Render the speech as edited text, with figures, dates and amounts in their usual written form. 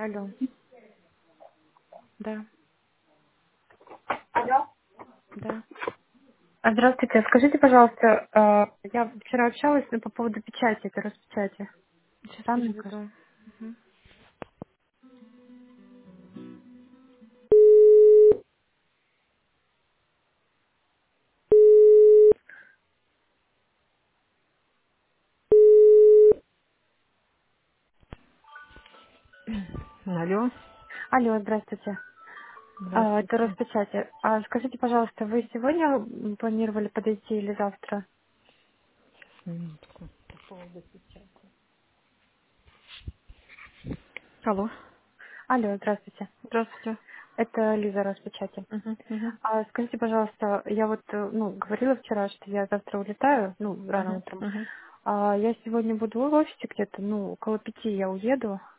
Алло, да, Алло. да, Здравствуйте. Скажите, пожалуйста, я вчера общалась по поводу печати, это распечати. сейчас Там, мне кажется. переведу. Мгм. Алло, Алло, здравствуйте. Это здравствуйте. распечати. Скажите, пожалуйста, вы сегодня планировали подойти или завтра? Минутку. По поводу печати. Алло, Алло, здравствуйте. здравствуйте. Это Лиза распечати. Мгм, мгм, Скажите, пожалуйста, я вот, говорила вчера, что я завтра улетаю, рано мгм, утром. мгм. Я сегодня буду в офисе где-то, около 5 я уеду.